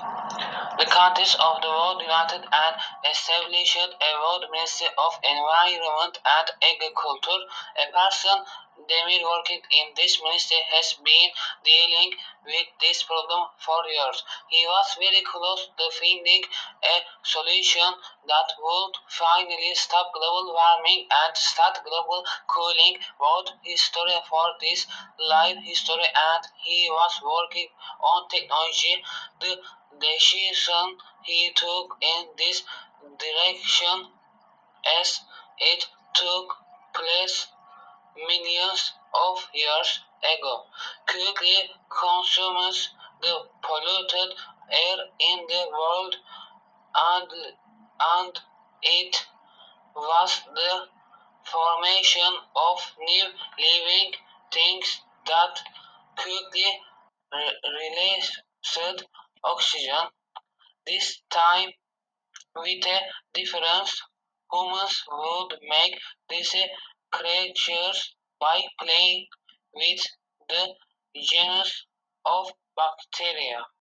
The countries of the world united and established a World Ministry of Environment and Agriculture. A person, Demir, working in this ministry has been dealing with this problem for years. He was very close to finding a solution that would finally stop global warming and start global cooling. Both history for this life history and he was working on technology. The decision he took in this direction as it took place millions of years ago quickly consumes the polluted air in the world, and, and it was the formation of new living things that quickly released oxygen, this time with a difference. Humans would make these creatures by playing with the genus of bacteria.